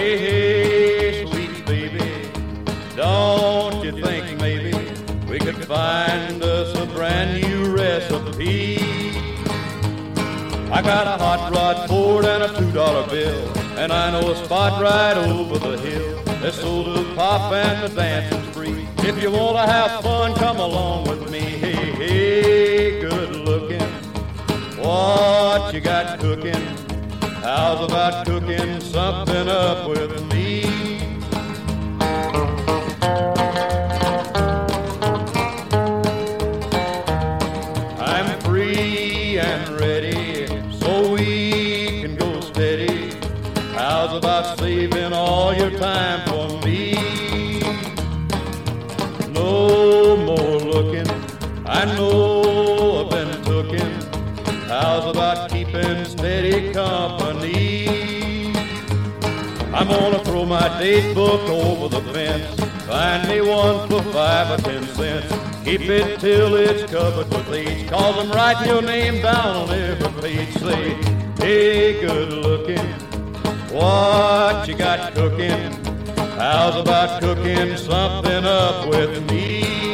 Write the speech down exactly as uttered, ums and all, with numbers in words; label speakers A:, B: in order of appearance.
A: Hey, hey, sweet baby, don't you think maybe we could find us a brand new recipe? I got a hot rod Ford and a two dollar bill, and I know a spot right over the hill. There's soda pop and the dancing's free. If you want to have fun, come along with me. Hey, hey, good looking, what you got cooking? How's about cooking something up with me? I'm free and ready, so we can go steady. How's about saving all your time for me? No more looking, I know I've been tookin'. How's about keeping steady company? I'm gonna throw my date book over the fence, find me one for five or ten cents. Keep it till it's covered with age, cause I'm writing your name down on every page. Say, hey, good looking, what you got cooking? How's about cooking something up with me?